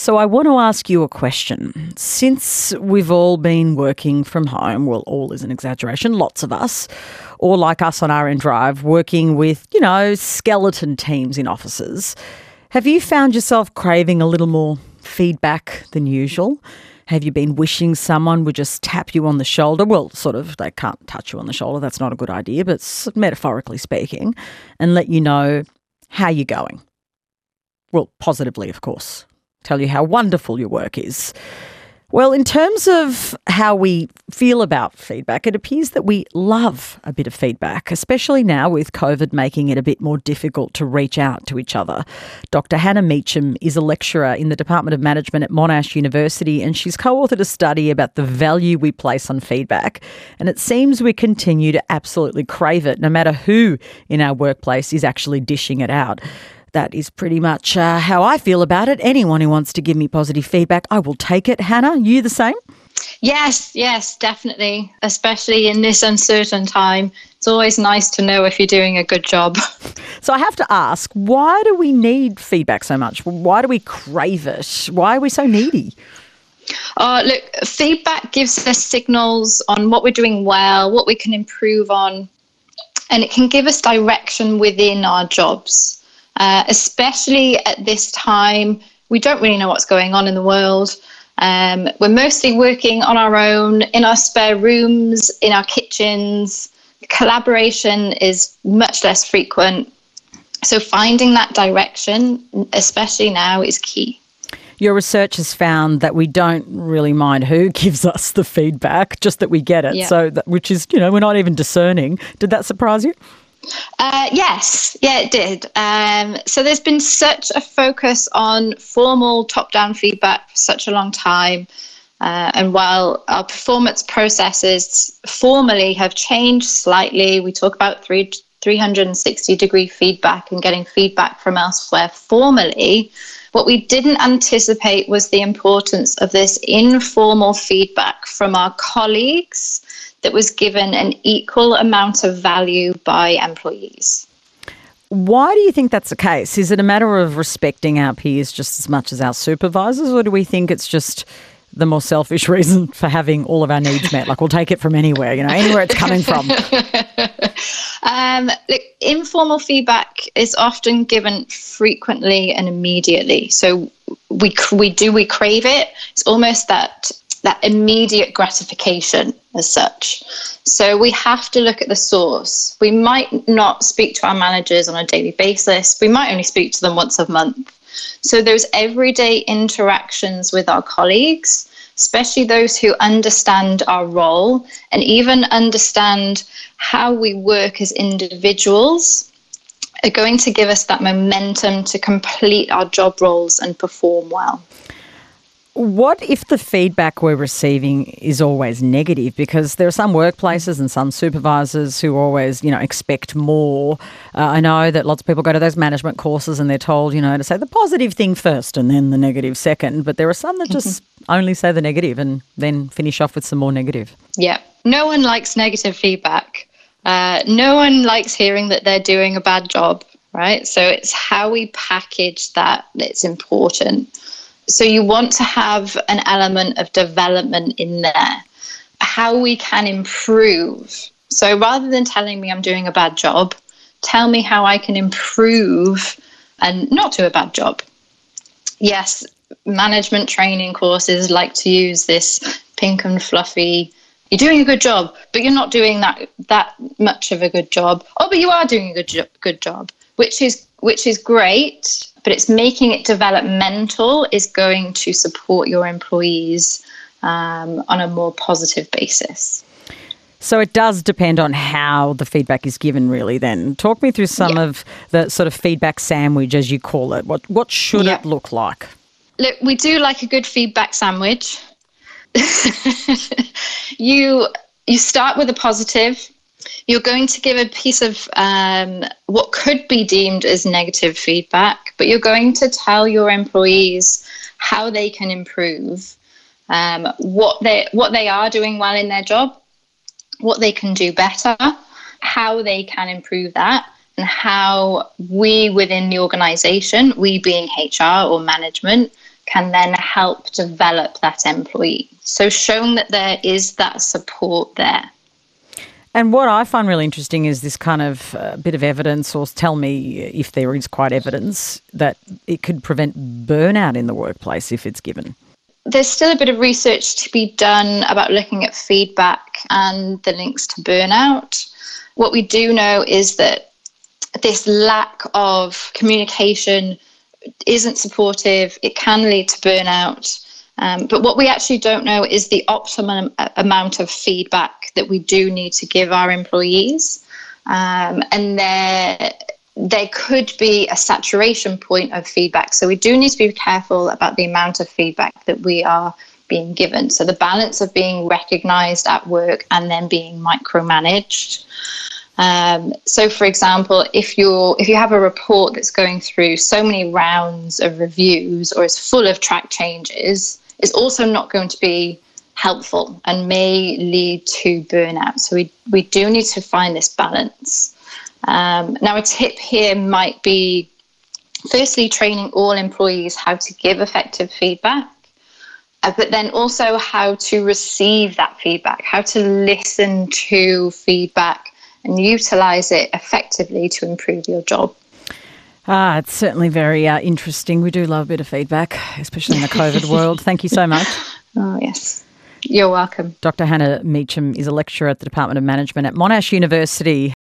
So I want to ask you a question. Since we've all been working from home, well, all is an exaggeration, lots of us, or like us on RN Drive, working with, skeleton teams in offices, have you found yourself craving a little more feedback than usual? Have you been wishing someone would just tap you on the shoulder? Well, sort of, they can't touch you on the shoulder. That's not a good idea, but metaphorically speaking, and let you know how you're going. Well, positively, of course. Tell you how wonderful your work is. Well, in terms of how we feel about feedback, it appears that we love a bit of feedback, especially now with COVID making it a bit more difficult to reach out to each other. Dr. Hannah Meacham is a lecturer in the Department of Management at Monash University, and she's co-authored a study about the value we place on feedback. And it seems we continue to absolutely crave it, no matter who in our workplace is actually dishing it out. That is pretty much how I feel about it. Anyone who wants to give me positive feedback, I will take it. Hannah, you the same? Yes, definitely. Especially in this uncertain time. It's always nice to know if you're doing a good job. So I have to ask, why do we need feedback so much? Why do we crave it? Why are we so needy? Look, feedback gives us signals on what we're doing well, what we can improve on, and it can give us direction within our jobs. Especially at this time, we don't really know what's going on in the world. We're mostly working on our own, in our spare rooms, in our kitchens. Collaboration is much less frequent. So finding that direction, especially now, is key. Your research has found that we don't really mind who gives us the feedback, just that we get it. Yeah. So, which is, we're not even discerning. Did that surprise you? Yes, it did. So there's been such a focus on formal top-down feedback for such a long time. And while our performance processes formally have changed slightly, we talk about 360-degree feedback and getting feedback from elsewhere formally. What we didn't anticipate was the importance of this informal feedback from our colleagues that was given an equal amount of value by employees. Why do you think that's the case? Is it a matter of respecting our peers just as much as our supervisors, or do we think it's just the more selfish reason for having all of our needs met? Like, we'll take it from anywhere, anywhere it's coming from. Look, informal feedback is often given frequently and immediately. So we crave it. It's almost that immediate gratification as such. So we have to look at the source. We might not speak to our managers on a daily basis. We might only speak to them once a month. So those everyday interactions with our colleagues, especially those who understand our role and even understand how we work as individuals, are going to give us that momentum to complete our job roles and perform well. What if the feedback we're receiving is always negative? Because there are some workplaces and some supervisors who always, expect more. I know that lots of people go to those management courses and they're told, to say the positive thing first and then the negative second. But there are some that just only say the negative and then finish off with some more negative. Yeah. No one likes negative feedback. No one likes hearing that they're doing a bad job, right? So it's how we package that that's important. So you want to have an element of development in there, how we can improve. So rather than telling me I'm doing a bad job, tell me how I can improve and not do a bad job. Yes, management training courses like to use this pink and fluffy, you're doing a good job, but you're not doing that much of a good job. Oh, but you are doing a good job, which is great. But it's making it developmental is going to support your employees on a more positive basis. So it does depend on how the feedback is given, really, then. Talk me through some of the sort of feedback sandwich, as you call it. What should it look like? Look, we do like a good feedback sandwich. You start with a positive. You're going to give a piece of what could be deemed as negative feedback, but you're going to tell your employees how they can improve, what they are doing well in their job, what they can do better, how they can improve that, and how we within the organization, we being HR or management, can then help develop that employee. So showing that there is that support there. And what I find really interesting is this kind of bit of evidence, or tell me if there is quite evidence, that it could prevent burnout in the workplace if it's given. There's still a bit of research to be done about looking at feedback and the links to burnout. What we do know is that this lack of communication isn't supportive. It can lead to burnout. But what we actually don't know is the optimum amount of feedback that we do need to give our employees. And there could be a saturation point of feedback. So we do need to be careful about the amount of feedback that we are being given. So the balance of being recognized at work and then being micromanaged. So for example, if you have a report that's going through so many rounds of reviews or is full of track changes, it's also not going to be helpful and may lead to burnout. So we do need to find this balance. Now, a tip here might be, firstly, training all employees how to give effective feedback, but then also how to receive that feedback, how to listen to feedback and utilise it effectively to improve your job. It's certainly very interesting. We do love a bit of feedback, especially in the COVID world. Thank you so much. Oh, yes. You're welcome. Dr. Hannah Meacham is a lecturer at the Department of Management at Monash University.